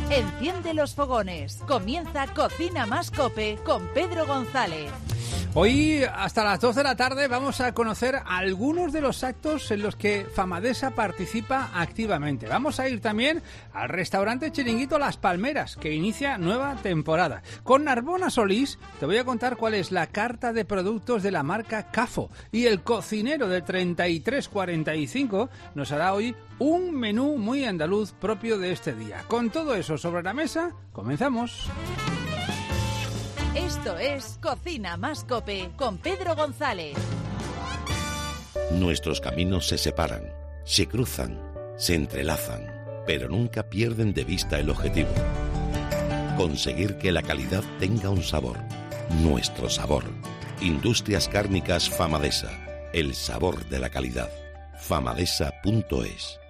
Enciende los fogones. Comienza Cocina Más Cope con Pedro González. Hoy hasta las 2 de la tarde vamos a conocer algunos de los actos en los que Famadesa participa activamente. Vamos a ir también al restaurante Chiringuito Las Palmeras, que inicia nueva temporada. Con Narbona Solís te voy a contar cuál es la carta de productos de la marca Cafo. Y el cocinero de 3345 nos hará hoy un menú muy andaluz propio de este día. Con todo eso sobre la mesa, comenzamos. Esto es Cocina Más Cope con Pedro González. Nuestros caminos se separan, se cruzan, se entrelazan, pero nunca pierden de vista el objetivo. Conseguir que la calidad tenga un sabor, nuestro sabor. Industrias Cárnicas Famadesa, el sabor de la calidad. Famadesa.es.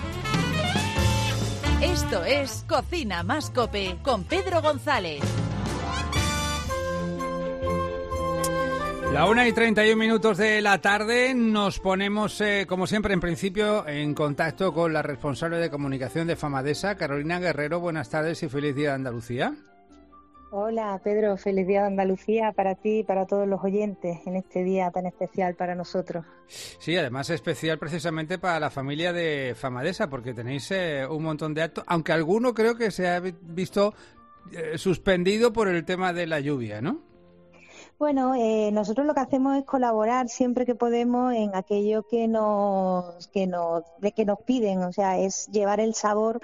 Esto es Cocina Más Cope con Pedro González. La 1:31 de la tarde nos ponemos, como siempre, en principio, en contacto con la responsable de comunicación de Famadesa, Carolina Guerrero. Buenas tardes y feliz día de Andalucía. Hola Pedro, feliz día de Andalucía para ti y para todos los oyentes en este día tan especial para nosotros. Sí, además especial precisamente para la familia de Famadesa, porque tenéis un montón de actos, aunque alguno creo que se ha visto suspendido por el tema de la lluvia, ¿no? Bueno, nosotros lo que hacemos es colaborar siempre que podemos en aquello que nos piden, o sea, es llevar el sabor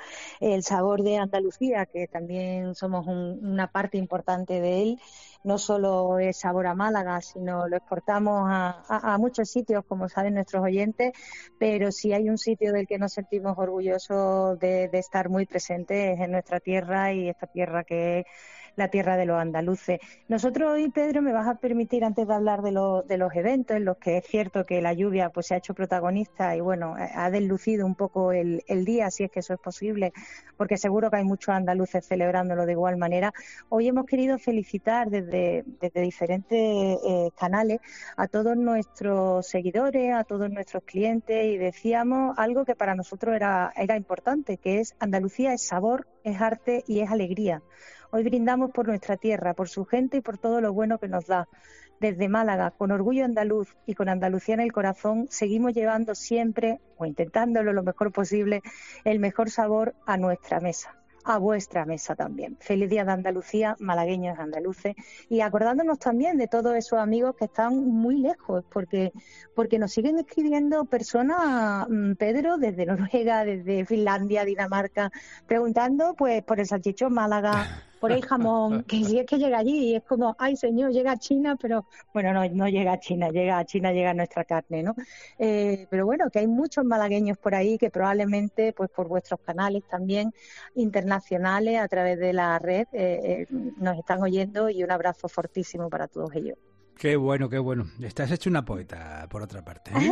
de Andalucía, que también somos una parte importante de él. No solo es sabor a Málaga, sino lo exportamos a muchos sitios, como saben nuestros oyentes, pero si hay un sitio del que nos sentimos orgullosos de estar muy presentes es en nuestra tierra, y esta tierra que es la tierra de los andaluces. Nosotros hoy, Pedro, me vas a permitir, antes de hablar de los eventos, en los que es cierto que la lluvia pues se ha hecho protagonista y bueno, ha deslucido un poco el día, si es que eso es posible, porque seguro que hay muchos andaluces celebrándolo de igual manera. Hoy hemos querido felicitar desde diferentes canales a todos nuestros seguidores, a todos nuestros clientes, y decíamos algo que para nosotros era importante, que es: Andalucía es sabor, es arte y es alegría. Hoy brindamos por nuestra tierra, por su gente y por todo lo bueno que nos da. Desde Málaga, con orgullo andaluz y con Andalucía en el corazón, seguimos llevando siempre, o intentándolo lo mejor posible, el mejor sabor a nuestra mesa, a vuestra mesa también. Feliz día de Andalucía, malagueños andaluces, y acordándonos también de todos esos amigos que están muy lejos, porque nos siguen escribiendo personas, Pedro, desde Noruega, desde Finlandia, Dinamarca, preguntando pues por el salchichón Málaga, por el jamón, que si es que llega allí, y es como, ay señor, llega a China, pero bueno, no llega a China, llega nuestra carne, ¿no? Pero bueno, que hay muchos malagueños por ahí que probablemente, pues por vuestros canales también internacionales, a través de la red, nos están oyendo, y un abrazo fortísimo para todos ellos. Qué bueno, qué bueno. Estás hecho una poeta, por otra parte, ¿eh?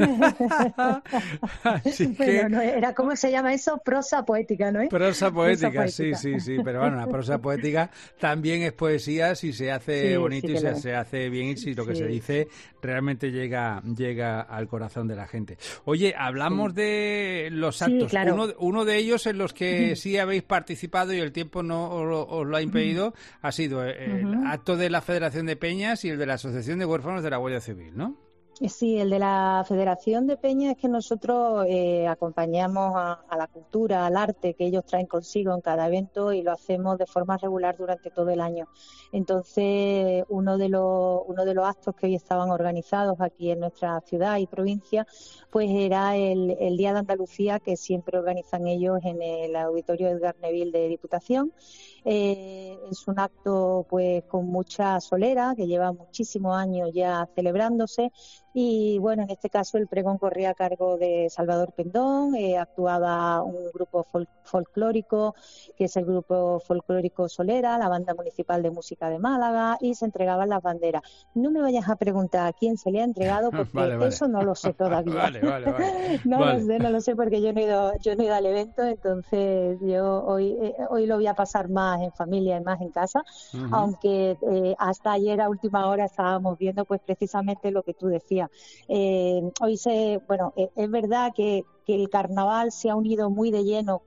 Así que... Bueno, no, era, ¿cómo se llama eso? Prosa poética, ¿no? Prosa poética, sí. Pero bueno, la prosa poética también es poesía si se hace bonito y se hace bien, y si lo que se dice realmente llega al corazón de la gente. Oye, hablamos de los actos. Sí, claro. Uno de ellos en los que sí habéis participado y el tiempo no os lo ha impedido ha sido el acto de la Federación de Peñas y el de la Asociación de Huérfanos de la Guardia Civil, ¿no? Sí, el de la Federación de Peñas es que nosotros acompañamos a la cultura, al arte que ellos traen consigo en cada evento, y lo hacemos de forma regular durante todo el año. Entonces, uno de los actos que hoy estaban organizados aquí en nuestra ciudad y provincia, pues era el Día de Andalucía, que siempre organizan ellos en el Auditorio Edgar Neville de Diputación. Es un acto pues con mucha solera, que lleva muchísimos años ya celebrándose, y bueno, en este caso el pregón corría a cargo de Salvador Pendón, actuaba un grupo folclórico, que es el grupo folclórico Solera, la Banda Municipal de Música de Málaga, y se entregaban las banderas. No me vayas a preguntar a quién se le ha entregado, porque vale. Eso no lo sé todavía. Vale. No lo sé porque yo no he ido al evento, entonces yo hoy lo voy a pasar más en familia y más en casa, aunque hasta ayer a última hora estábamos viendo pues precisamente lo que tú decías. Hoy es verdad que el carnaval se ha unido muy de lleno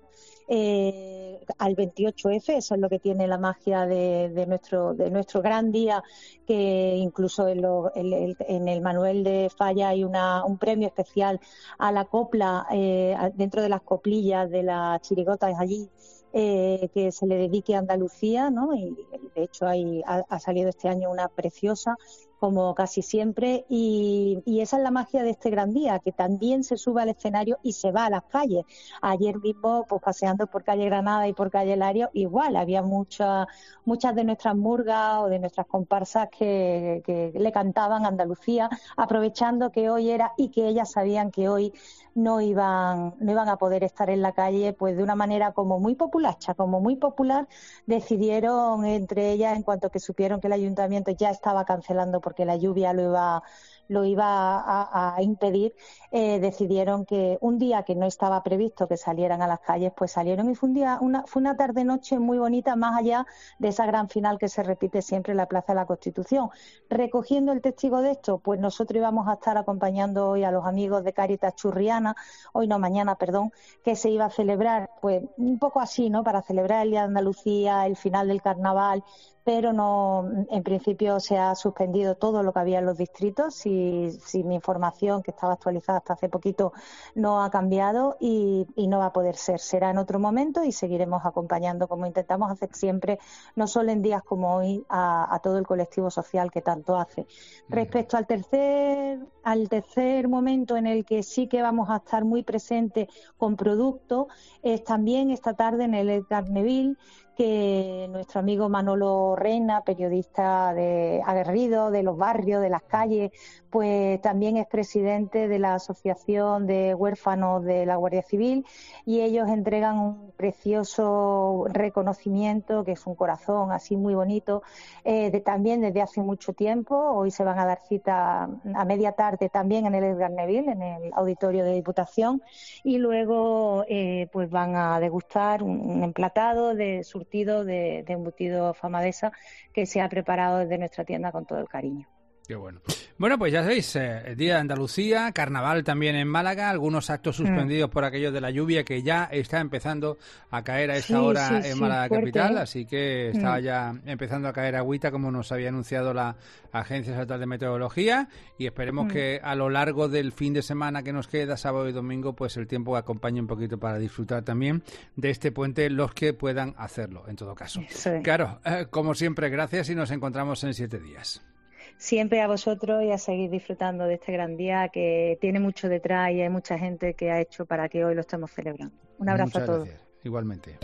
al 28F. Eso es lo que tiene la magia de nuestro gran día, que incluso en el manual de Falla hay un premio especial a la copla, dentro de las coplillas de las chirigotas allí, que se le dedique a Andalucía, ¿no? Y de hecho ha salido este año una preciosa, como casi siempre, y esa es la magia de este gran día, que también se sube al escenario y se va a las calles. Ayer mismo, pues paseando por calle Granada y por calle Lario, igual había muchas de nuestras murgas o de nuestras comparsas que le cantaban Andalucía, aprovechando que hoy era, y que ellas sabían que hoy no iban a poder estar en la calle, pues de una manera como muy populacha, como muy popular, decidieron entre ellas, en cuanto que supieron que el ayuntamiento ya estaba cancelando porque la lluvia lo iba a impedir, decidieron que un día que no estaba previsto que salieran a las calles, pues salieron, y fue una tarde-noche muy bonita, más allá de esa gran final que se repite siempre en la Plaza de la Constitución. Recogiendo el testigo de esto, pues nosotros íbamos a estar acompañando hoy a los amigos de Cáritas Churriana, mañana, que se iba a celebrar, pues un poco así, ¿no?, para celebrar el Día de Andalucía, el final del carnaval, pero no, en principio se ha suspendido todo lo que había en los distritos. Si mi información, que estaba actualizada hasta hace poquito, no ha cambiado, y no va a poder ser. Será en otro momento y seguiremos acompañando, como intentamos hacer siempre, no solo en días como hoy, a todo el colectivo social que tanto hace. Respecto al tercer momento en el que sí que vamos a estar muy presentes con producto, es también esta tarde en el Edgar Neville, que nuestro amigo Manolo Reina, periodista aguerrido de los barrios, de las calles, pues también es presidente de la Asociación de Huérfanos de la Guardia Civil, y ellos entregan un precioso reconocimiento, que es un corazón así muy bonito, también desde hace mucho tiempo. Hoy se van a dar cita a media tarde también en el Edgar Neville, en el auditorio de Diputación, y luego pues van a degustar un emplatado de surtido de embutido Famadesa, que se ha preparado desde nuestra tienda con todo el cariño. Qué bueno. Bueno, pues ya sabéis, el Día de Andalucía, carnaval también en Málaga, algunos actos suspendidos por aquello de la lluvia que ya está empezando a caer a esta hora en Málaga fuerte, capital, así que estaba ya empezando a caer agüita, como nos había anunciado la Agencia Estatal de Meteorología, y esperemos que a lo largo del fin de semana que nos queda, sábado y domingo, pues el tiempo acompañe un poquito para disfrutar también de este puente, los que puedan hacerlo, en todo caso. Claro, como siempre, gracias, y nos encontramos en 7 días. Siempre a vosotros, y a seguir disfrutando de este gran día, que tiene mucho detrás y hay mucha gente que ha hecho para que hoy lo estemos celebrando. Un abrazo a todos. Gracias. Igualmente.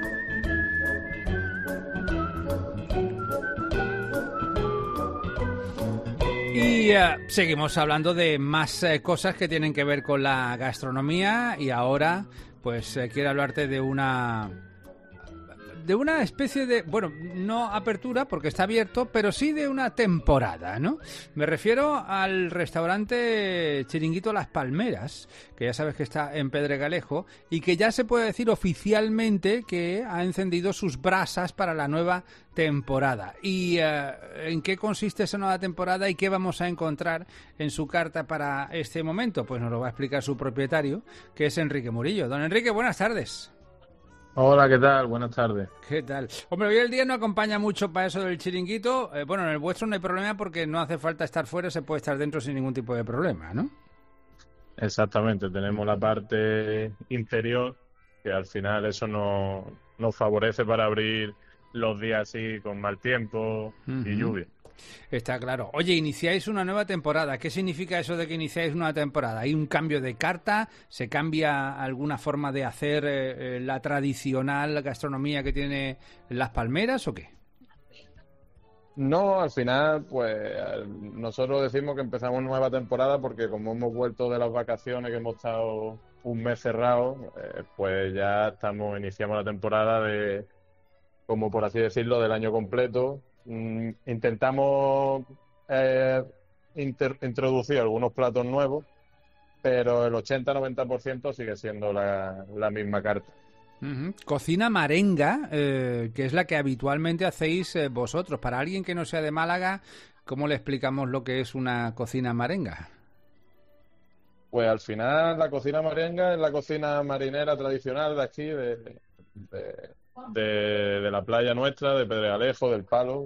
Y seguimos hablando de más cosas que tienen que ver con la gastronomía, y ahora pues quiero hablarte de una especie de, bueno, no apertura porque está abierto, pero sí de una temporada, ¿no? Me refiero al restaurante Chiringuito Las Palmeras, que ya sabes que está en Pedregalejo, y que ya se puede decir oficialmente que ha encendido sus brasas para la nueva temporada. ¿Y en qué consiste esa nueva temporada y qué vamos a encontrar en su carta para este momento? Pues nos lo va a explicar su propietario, que es Enrique Murillo. Don Enrique, buenas tardes. Hola, ¿qué tal? Buenas tardes. ¿Qué tal? Hombre, hoy el día no acompaña mucho para eso del chiringuito. Bueno, en el vuestro no hay problema porque no hace falta estar fuera, se puede estar dentro sin ningún tipo de problema, ¿no? Exactamente, tenemos la parte interior, que al final eso nos favorece para abrir los días así con mal tiempo y lluvia. Está claro. Oye, iniciáis una nueva temporada. ¿Qué significa eso de que iniciáis una temporada? ¿Hay un cambio de carta? ¿Se cambia alguna forma de hacer la tradicional gastronomía que tiene Las Palmeras o qué? No, al final, pues nosotros decimos que empezamos nueva temporada porque como hemos vuelto de las vacaciones, que hemos estado un mes cerrados, pues ya iniciamos la temporada de, como por así decirlo, del año completo. Intentamos introducir algunos platos nuevos, pero el 80-90% sigue siendo la misma carta. Cocina marenga, que es la que habitualmente hacéis vosotros. Para alguien que no sea de Málaga, ¿cómo le explicamos lo que es una cocina marenga? Pues al final la cocina marenga es la cocina marinera tradicional de aquí, de de la playa nuestra, de Pedregalejo, del Palo,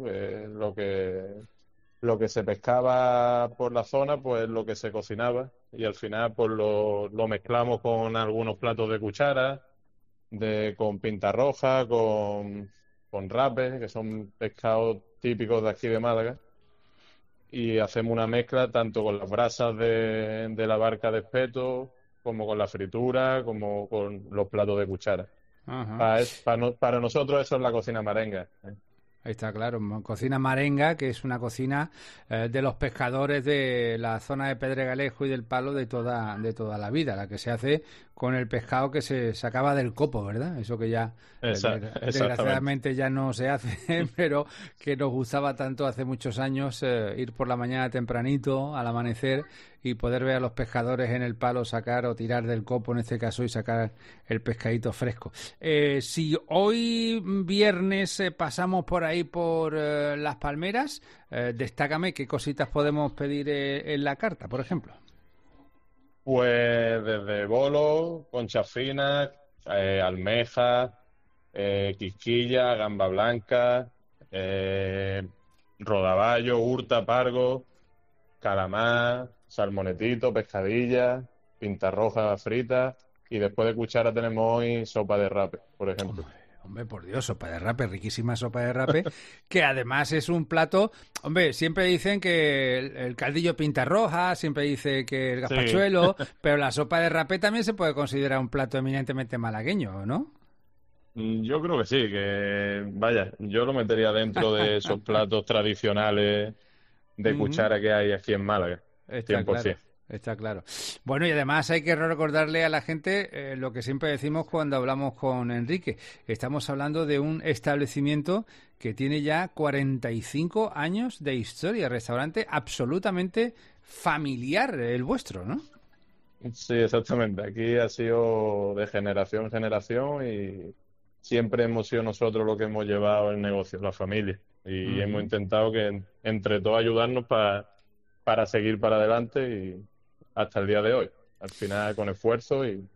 lo que se pescaba por la zona, pues lo que se cocinaba, y al final pues lo mezclamos con algunos platos de cuchara, con pinta roja, con rape, que son pescados típicos de aquí de Málaga, y hacemos una mezcla tanto con las brasas de la barca de espeto, como con la fritura, como con los platos de cuchara. Para nosotros eso es la cocina marenga. Está claro, cocina marenga, que es una cocina de los pescadores de la zona de Pedregalejo y del Palo de toda la vida, la que se hace con el pescado que se sacaba del copo, ¿verdad? Eso que ya desgraciadamente ya no se hace, pero que nos gustaba tanto hace muchos años ir por la mañana tempranito al amanecer y poder ver a los pescadores en el Palo sacar o tirar del copo, en este caso, y sacar el pescadito fresco. Si hoy viernes pasamos por ahí por Las Palmeras, destácame qué cositas podemos pedir en la carta, por ejemplo. Pues desde bolo, conchas finas, almejas, quisquilla, gamba blanca, rodaballo, hurta, pargo, calamar, salmonetito, pescadilla, pinta roja frita, y después de cuchara tenemos hoy sopa de rape, por ejemplo. Hombre, por Dios, sopa de rape, riquísima sopa de rape, que además es un plato. Hombre, siempre dicen que el caldillo pinta roja, siempre dice que el gazpachuelo, sí. Pero la sopa de rape también se puede considerar un plato eminentemente malagueño, ¿no? Yo creo que sí, que vaya, yo lo metería dentro de esos platos tradicionales de cuchara que hay aquí en Málaga. 100%. Claro. Está claro. Bueno, y además hay que recordarle a la gente lo que siempre decimos cuando hablamos con Enrique. Estamos hablando de un establecimiento que tiene ya 45 años de historia, restaurante absolutamente familiar el vuestro, ¿no? Sí, exactamente. Aquí ha sido de generación en generación y siempre hemos sido nosotros los que hemos llevado el negocio, la familia. Y hemos intentado que entre todos ayudarnos para seguir para adelante y hasta el día de hoy. Al final con esfuerzo y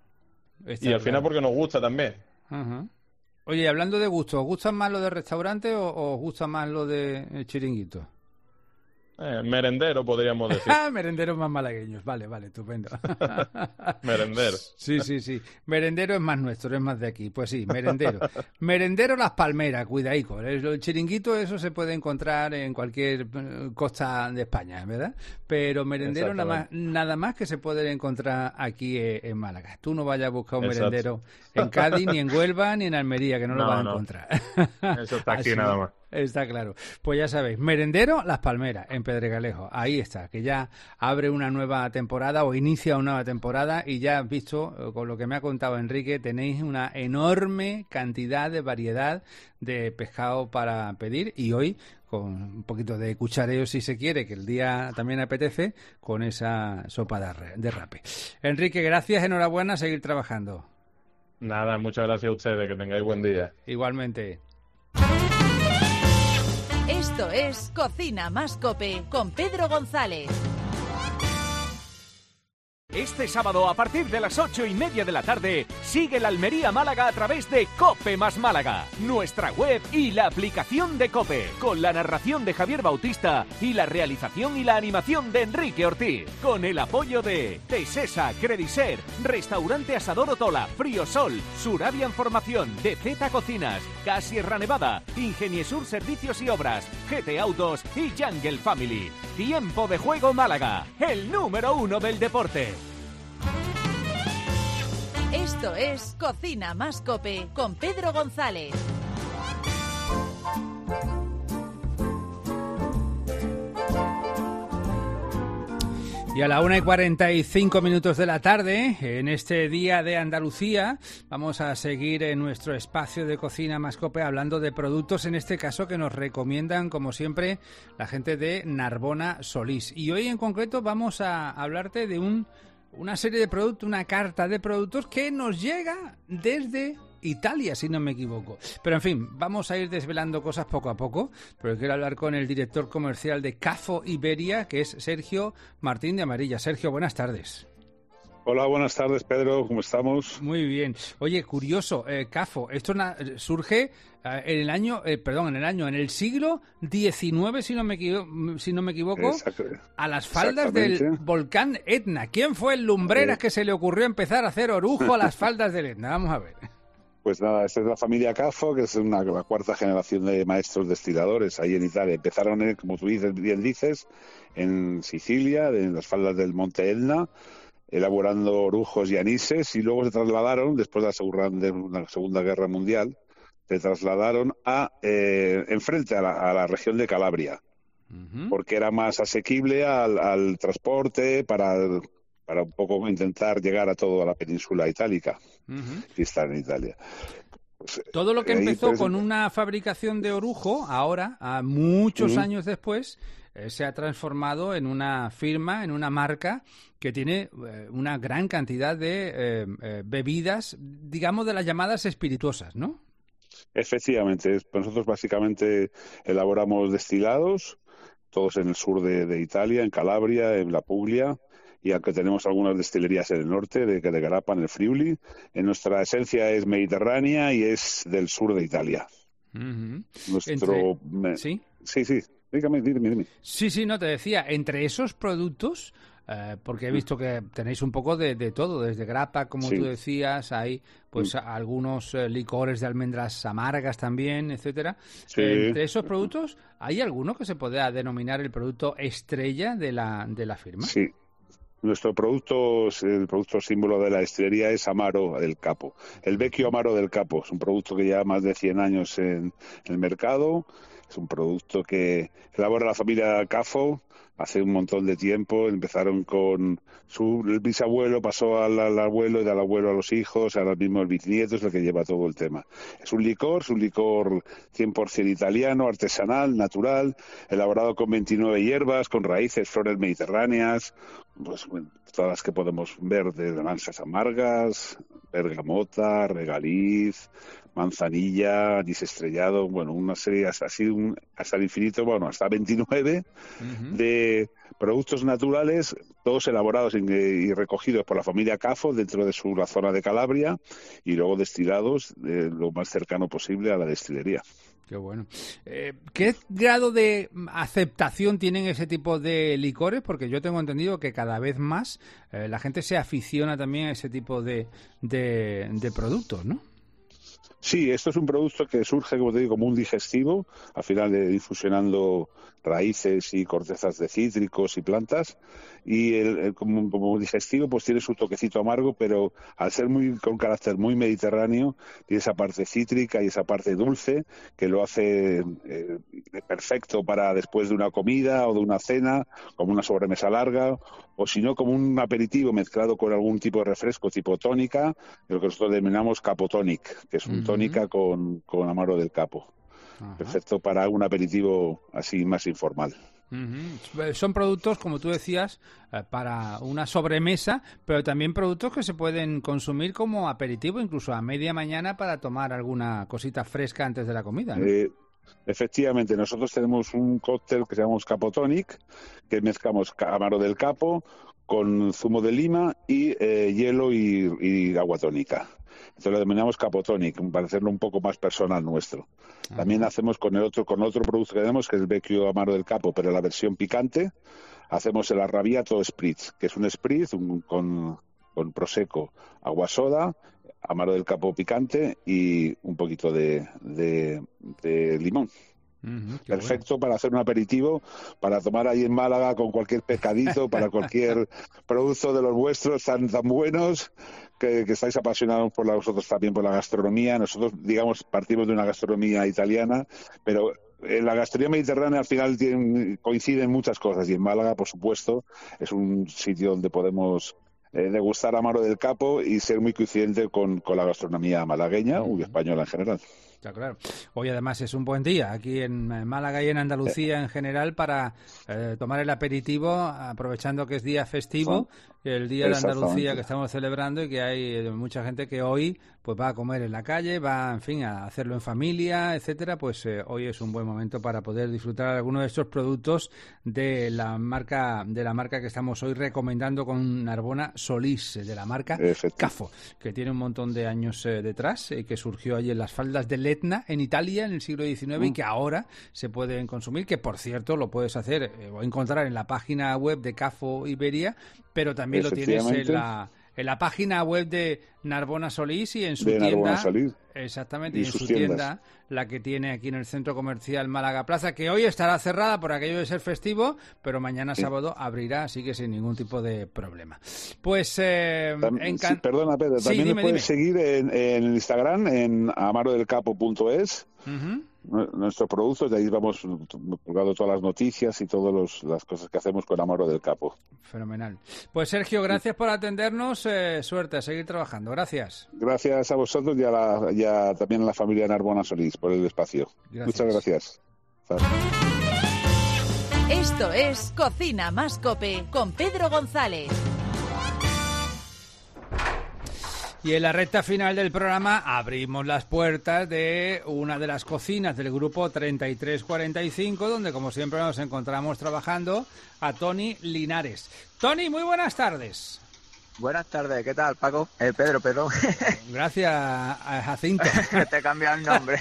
al final porque nos gusta también. Oye, hablando de gusto, ¿os gusta más lo de restaurante o os gusta más lo de chiringuito? Merendero, podríamos decir. Merenderos más malagueños, vale, estupendo. Merendero. Sí. Merendero es más nuestro, es más de aquí. Pues sí, merendero. Merendero Las Palmeras, cuidaico. El chiringuito, eso se puede encontrar en cualquier costa de España, ¿verdad? Pero merendero nada más que se puede encontrar aquí en Málaga. Tú no vayas a buscar un merendero en Cádiz, ni en Huelva, ni en Almería, que no lo vas a encontrar. Eso está aquí nada más. Está claro. Pues ya sabéis, Merendero Las Palmeras, en Pedregalejo. Ahí está, que ya abre una nueva temporada o inicia una nueva temporada y ya has visto, con lo que me ha contado Enrique, tenéis una enorme cantidad de variedad de pescado para pedir y hoy, con un poquito de cuchareo si se quiere, que el día también apetece, con esa sopa de rape. Enrique, gracias, enhorabuena, a seguir trabajando. Nada, muchas gracias a ustedes, que tengáis buen día. Igualmente. Esto es Cocina Más Cope con Pedro González. Este sábado a partir de las 8:30 de la tarde sigue la Almería Málaga a través de COPE más Málaga, nuestra web y la aplicación de COPE, con la narración de Javier Bautista y la realización y la animación de Enrique Ortiz, con el apoyo de Tesesa, Crediser, Restaurante Asador Otola, Friosol, Surabian Formación, DZ Cocinas, Gas Sierra Nevada, Ingeniesur Servicios y Obras, GT Autos y Jungle Family. Tiempo de Juego Málaga, el número 1 del deporte. Esto es Cocina Más Cope con Pedro González. Y a la 1:45 de la tarde, en este día de Andalucía, vamos a seguir en nuestro espacio de Cocina Más Cope hablando de productos, en este caso que nos recomiendan, como siempre, la gente de Narbona Solís. Y hoy en concreto vamos a hablarte de una serie de productos, una carta de productos que nos llega desde Italia, si no me equivoco. Pero en fin, vamos a ir desvelando cosas poco a poco, pero quiero hablar con el director comercial de Cafo Iberia, que es Sergio Martín de Amarilla. Sergio, buenas tardes. Hola, buenas tardes, Pedro, ¿cómo estamos? Muy bien. Oye, curioso, Cafo, esto surge en el siglo XIX, si no me equivoco, a las faldas del volcán Etna. ¿Quién fue el lumbreras que se le ocurrió empezar a hacer orujo a las faldas del Etna? Vamos a ver. Pues nada, esta es la familia Cafo, que es la cuarta generación de maestros destiladores ahí en Italia. Empezaron, como tú bien dices, en Sicilia, en las faldas del monte Etna, elaborando orujos y anises, y luego se trasladaron, después de la Segunda Guerra Mundial, se trasladaron enfrente a la región de Calabria, porque era más asequible al transporte para un poco intentar llegar a toda la península itálica, que está en Italia. Pues, todo lo que empezó con una fabricación de orujo, ahora, a muchos años después, se ha transformado en una firma, en una marca que tiene una gran cantidad de bebidas, digamos, de las llamadas espirituosas, ¿no? Efectivamente, nosotros básicamente elaboramos destilados, todos en el sur de Italia, en Calabria, en la Puglia, y aunque tenemos algunas destilerías en el norte, de Garapa, en el Friuli, nuestra esencia es mediterránea y es del sur de Italia. ¿Sí? Sí. Dime. Sí, no, te decía, entre esos productos, porque he visto que tenéis un poco de todo, desde grappa, como tú decías, hay pues algunos licores de almendras amargas también, etcétera. Sí. Entre esos productos, ¿hay alguno que se pueda denominar el producto estrella de la firma? Sí. Nuestro producto, el producto símbolo de la destilería es Amaro del Capo. El Vecchio Amaro del Capo es un producto que lleva más de 100 años en el mercado. Es un producto que elabora la familia Cafo hace un montón de tiempo. Empezaron con el bisabuelo, pasó al abuelo y del abuelo a los hijos, ahora mismo el bisnieto es el que lleva todo el tema. Es un licor 100% italiano, artesanal, natural, elaborado con 29 hierbas, con raíces, flores mediterráneas, pues todas las que podemos ver, de naranjas amargas, bergamota, regaliz, manzanilla, anís estrellado, bueno, una serie así hasta el infinito, bueno, hasta 29 de productos naturales, todos elaborados y recogidos por la familia Cafo dentro de la zona de Calabria, y luego destilados lo más cercano posible a la destilería. Qué bueno. ¿Qué grado de aceptación tienen ese tipo de licores? Porque yo tengo entendido que cada vez más la gente se aficiona también a ese tipo de productos, ¿no? Sí, esto es un producto que surge, como te digo, como un digestivo, al final de ir fusionando raíces y cortezas de cítricos y plantas, y como digestivo pues tiene su toquecito amargo, pero al ser con carácter muy mediterráneo, tiene esa parte cítrica y esa parte dulce que lo hace perfecto para después de una comida o de una cena, como una sobremesa larga, o si no como un aperitivo mezclado con algún tipo de refresco tipo tónica, lo que nosotros denominamos capotonic, que es un tónica con Amaro del Capo. Ajá. Perfecto para un aperitivo así más informal. Son productos, como tú decías, para una sobremesa, pero también productos que se pueden consumir como aperitivo, incluso a media mañana para tomar alguna cosita fresca antes de la comida, ¿no? Efectivamente, nosotros tenemos un cóctel que se llama Capotonic, que mezclamos Amaro del Capo con zumo de lima y hielo y agua tónica. Entonces lo denominamos Capotonic, para hacerlo un poco más personal nuestro. También hacemos con otro producto que tenemos, que es el Vecchio Amaro del Capo, pero la versión picante. Hacemos el Arrabbiato Spritz, que es un spritz con prosecco, agua soda, Amaro del Capo picante y un poquito de limón. Perfecto para hacer un aperitivo, para tomar ahí en Málaga con cualquier pescadito, para cualquier producto de los vuestros tan buenos, que estáis apasionados por vosotros también por la gastronomía. Nosotros, digamos, partimos de una gastronomía italiana, pero en la gastronomía mediterránea al final coinciden muchas cosas, y en Málaga, por supuesto, es un sitio donde podemos degustar Amaro del Capo y ser muy coincidente con la gastronomía malagueña y española en general. Está claro. Hoy además es un buen día aquí en Málaga y en Andalucía en general para tomar el aperitivo, aprovechando que es día festivo, el día de Andalucía que estamos celebrando y que hay mucha gente que hoy pues va a comer en la calle, va, en fin, a hacerlo en familia, etcétera. Pues hoy es un buen momento para poder disfrutar algunos de estos productos de la marca que estamos hoy recomendando con Narbona Solís, de la marca Cafo, que tiene un montón de años detrás, que surgió allí en las faldas del Etna, en Italia, en el siglo XIX, y que ahora se pueden consumir, que por cierto lo puedes hacer o encontrar en la página web de Cafo Iberia, pero también lo tienes en la página web de Narbona Solís y en su tienda. Exactamente, y en su tienda, la que tiene aquí en el Centro Comercial Málaga Plaza, que hoy estará cerrada por aquello de ser festivo, pero mañana sábado abrirá, así que sin ningún tipo de problema. Pues perdona, Pedro, también nos puedes seguir en Instagram, en amarodelcapo.es. Nuestros productos, de ahí vamos colgando todas las noticias y todas las cosas que hacemos con Amaro del Capo. Fenomenal. Pues Sergio, gracias por atendernos, suerte, a seguir trabajando, gracias. Gracias a vosotros y también a la familia Narbona Solís por el espacio. Muchas gracias. Esto es Cocina Más Cope con Pedro González. Y en la recta final del programa abrimos las puertas de una de las cocinas del grupo 3345, donde como siempre nos encontramos trabajando a Toni Linares. Toni, muy buenas tardes. Buenas tardes, ¿qué tal, Paco? Pedro, perdón. Gracias, Jacinto. Te he cambiado el nombre.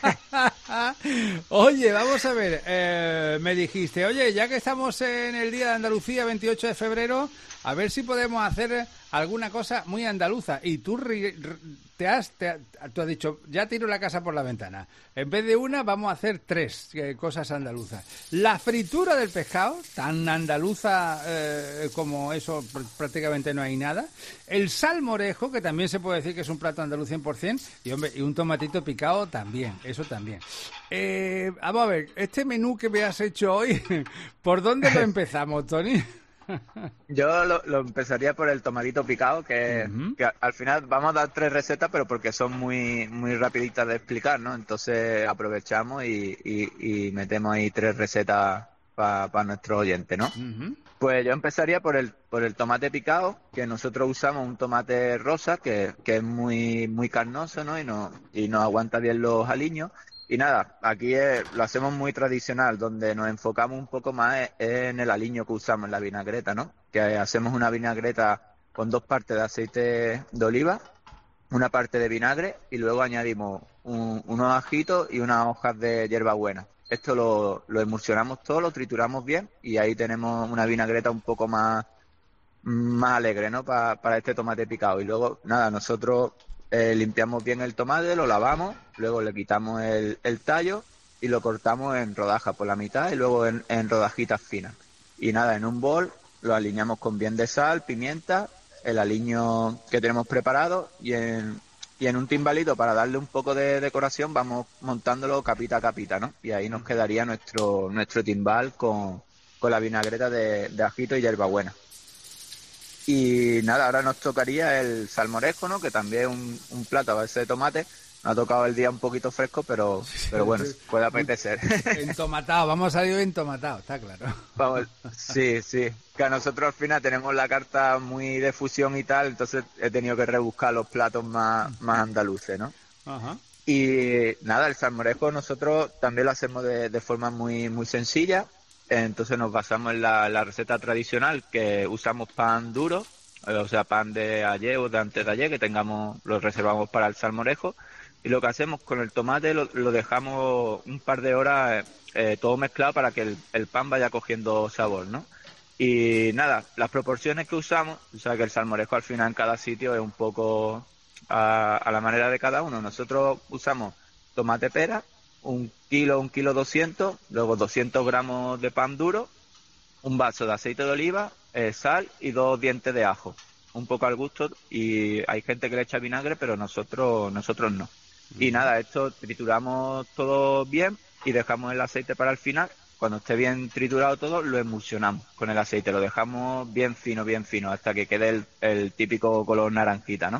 Oye, vamos a ver, me dijiste, oye, ya que estamos en el Día de Andalucía, 28 de febrero, a ver si podemos hacer alguna cosa muy andaluza. Y tú tú has dicho, ya tiro la casa por la ventana. En vez de una, vamos a hacer 3 cosas andaluzas. La fritura del pescado, tan andaluza como eso, prácticamente no hay nada. El salmorejo, que también se puede decir que es un plato andaluz 100%. Y, hombre, y un tomatito picado también, eso también. Vamos a ver, este menú que me has hecho hoy, ¿por dónde lo empezamos, Toni? Yo lo empezaría por el tomatito picado, que al final vamos a dar 3 recetas, pero porque son muy muy rapiditas de explicar, ¿no? Entonces aprovechamos y metemos ahí 3 recetas para nuestros oyentes, ¿no? Pues yo empezaría por el tomate picado, que nosotros usamos un tomate rosa, que es muy muy carnoso, ¿no? Y nos aguanta bien los aliños. Y nada, aquí lo hacemos muy tradicional, donde nos enfocamos un poco más en el aliño que usamos en la vinagreta, ¿no? Que hacemos una vinagreta con 2 partes de aceite de oliva, una parte de vinagre y luego añadimos unos ajitos y unas hojas de hierbabuena. Esto lo emulsionamos todo, lo trituramos bien y ahí tenemos una vinagreta un poco más alegre, ¿no? Para este tomate picado. Y luego, nada, nosotros limpiamos bien el tomate, lo lavamos, luego le quitamos el tallo y lo cortamos en rodajas por la mitad y luego en rodajitas finas. Y nada, en un bol lo aliñamos con bien de sal, pimienta, el aliño que tenemos preparado y en un timbalito, para darle un poco de decoración, vamos montándolo capita a capita, ¿no? Y ahí nos quedaría nuestro timbal con la vinagreta de ajito y hierbabuena. Y nada, ahora nos tocaría el salmorejo, ¿no? Que también es un plato a base de tomate. Nos ha tocado el día un poquito fresco, pero bueno, puede apetecer. Entomatado, vamos a salir entomatado, está claro. Vamos, sí. Que a nosotros al final tenemos la carta muy de fusión y tal, entonces he tenido que rebuscar los platos más andaluces, ¿no? Ajá. Y nada, el salmorejo nosotros también lo hacemos de forma muy muy sencilla. Entonces nos basamos en la receta tradicional, que usamos pan duro, o sea, pan de ayer o de antes de ayer, lo reservamos para el salmorejo. Y lo que hacemos con el tomate lo dejamos un par de horas todo mezclado para que el pan vaya cogiendo sabor, ¿no? Y nada, las proporciones que usamos, o sea, que el salmorejo al final en cada sitio es un poco a la manera de cada uno. Nosotros usamos tomate pera, 1 kilo 200, luego 200 gramos de pan duro, un vaso de aceite de oliva, sal y 2 dientes de ajo, un poco al gusto, y hay gente que le echa vinagre, pero nosotros no. Y nada, esto trituramos todo bien y dejamos el aceite para el final. Cuando esté bien triturado todo, lo emulsionamos con el aceite, lo dejamos bien fino, hasta que quede el típico color naranjita, ¿no?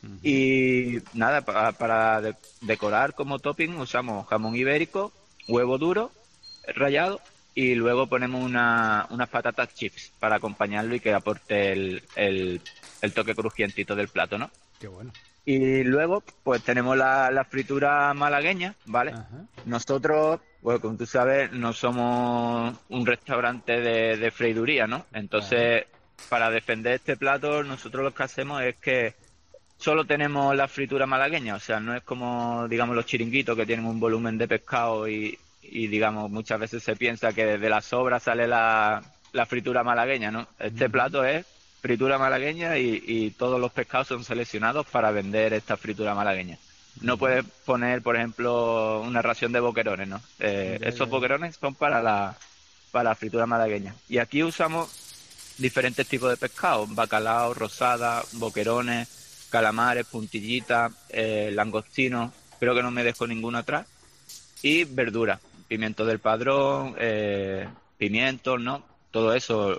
Y nada, para decorar como topping usamos jamón ibérico, huevo duro, rallado, y luego ponemos unas patatas chips para acompañarlo y que aporte el toque crujientito del plato, ¿no? Qué bueno. Y luego, pues tenemos la fritura malagueña, ¿vale? Ajá. Nosotros, pues como tú sabes, no somos un restaurante de freiduría, ¿no? Entonces, para defender este plato, nosotros lo que hacemos es que solo tenemos la fritura malagueña, o sea, no es como, digamos, los chiringuitos que tienen un volumen de pescado y digamos, muchas veces se piensa que de la sobra sale la fritura malagueña, ¿no? Este plato es fritura malagueña y todos los pescados son seleccionados para vender esta fritura malagueña. No puedes poner, por ejemplo, una ración de boquerones, ¿no? Esos boquerones son para la fritura malagueña. Y aquí usamos diferentes tipos de pescado: bacalao, rosada, boquerones, calamares, puntillitas, langostinos, creo que no me dejo ninguno atrás, y verdura, pimiento del padrón, pimientos, ¿no? Todo eso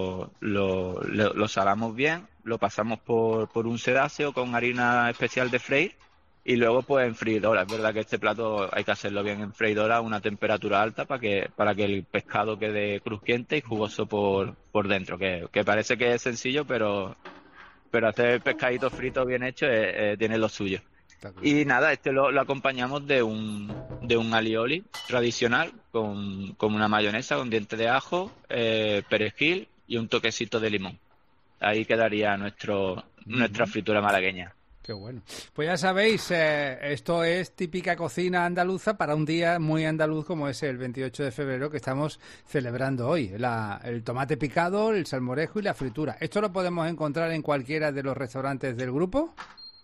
lo salamos bien, lo pasamos por un sedáceo con harina especial de freír y luego pues en freidora. Es verdad que este plato hay que hacerlo bien en freidora a una temperatura alta para que el pescado quede crujiente y jugoso por dentro, que parece que es sencillo, pero hacer pescadito frito bien hecho tiene lo suyo. Y nada, lo acompañamos de un alioli tradicional con una mayonesa, con diente de ajo, perejil y un toquecito de limón. Ahí quedaría nuestra fritura malagueña. Qué bueno. Pues ya sabéis, esto es típica cocina andaluza para un día muy andaluz como es el 28 de febrero que estamos celebrando hoy. El tomate picado, el salmorejo y la fritura. ¿Esto lo podemos encontrar en cualquiera de los restaurantes del grupo?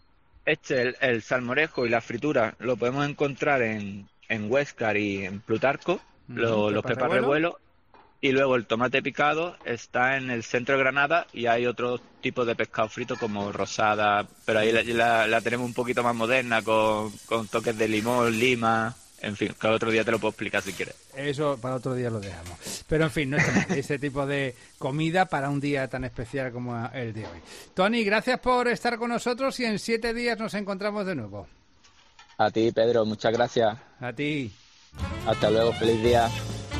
El salmorejo y la fritura lo podemos encontrar en Huéscar y en Plutarco, los pepas revuelos, y luego el tomate picado está en el centro de Granada y hay otro tipo de pescado frito como rosada, pero ahí la tenemos un poquito más moderna con toques de limón, lima. En fin, que otro día te lo puedo explicar si quieres. Eso para otro día lo dejamos. Pero en fin, no está mal este tipo de comida para un día tan especial como el de hoy. Tony, gracias por estar con nosotros y en 7 días nos encontramos de nuevo. A ti, Pedro, muchas gracias. A ti. Hasta luego, feliz día.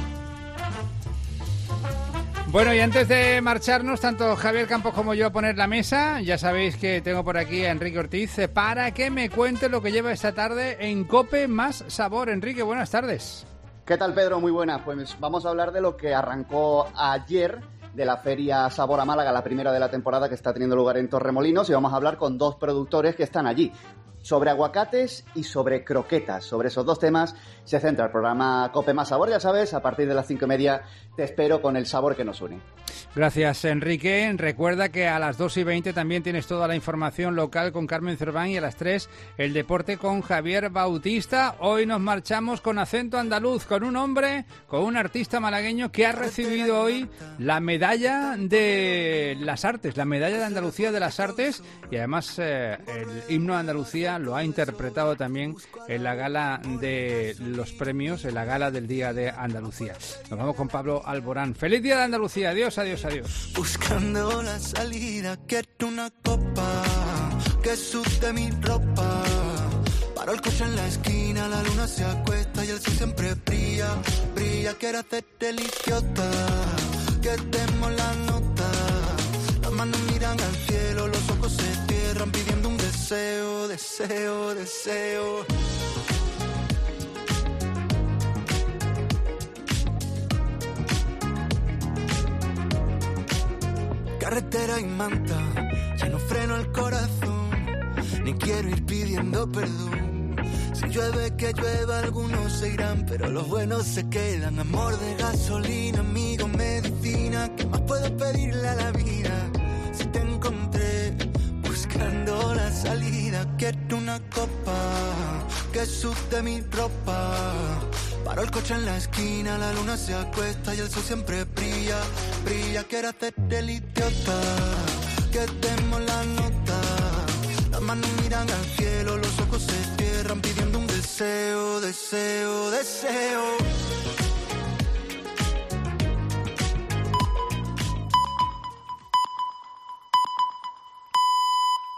Bueno, y antes de marcharnos, tanto Javier Campos como yo a poner la mesa, ya sabéis que tengo por aquí a Enrique Ortiz para que me cuente lo que lleva esta tarde en COPE Más Sabor. Enrique, buenas tardes. ¿Qué tal, Pedro? Muy buenas. Pues vamos a hablar de lo que arrancó ayer, de la Feria Sabor a Málaga, la primera de la temporada que está teniendo lugar en Torremolinos, y vamos a hablar con 2 productores que están allí. Sobre aguacates y sobre croquetas. Sobre esos 2 temas se centra el programa COPE Más Sabor. Ya sabes, a partir de las 5:30 te espero con el sabor que nos une. Gracias, Enrique. Recuerda que a las 2:20 también tienes toda la información local con Carmen Cerván y a las 3 el deporte con Javier Bautista. Hoy nos marchamos con acento andaluz, con un hombre, con un artista malagueño que ha recibido hoy la medalla de las artes, la medalla de Andalucía de las artes, y además el himno de Andalucía lo ha interpretado también en la gala de los premios, en la gala del Día de Andalucía. Nos vamos con Pablo Alborán. ¡Feliz Día de Andalucía! Adiós, adiós, adiós. Buscando la salida, quiero una copa que sude mi ropa. Paro el coche en la esquina, la luna se acuesta y el sol siempre brilla, brilla. Quiero hacerte el idiota, que demos la nota. Las manos miran al cielo, los ojos se cierran pidiendo un deseo, deseo, deseo. Carretera y manta, ya no freno el corazón, ni quiero ir pidiendo perdón. Si llueve que llueva, algunos se irán, pero los buenos se quedan. Amor de gasolina, amigo, medicina, ¿qué más puedo pedirle a la vida? Si te encontré buscando la salida, quiero una copa que sude mi ropa. Paro el coche en la esquina, la luna se acuesta y el sol siempre brilla, brilla. Quiero hacerte el idiota, que demos la nota. Las manos miran al cielo, los ojos se cierran pidiendo un deseo, deseo, deseo.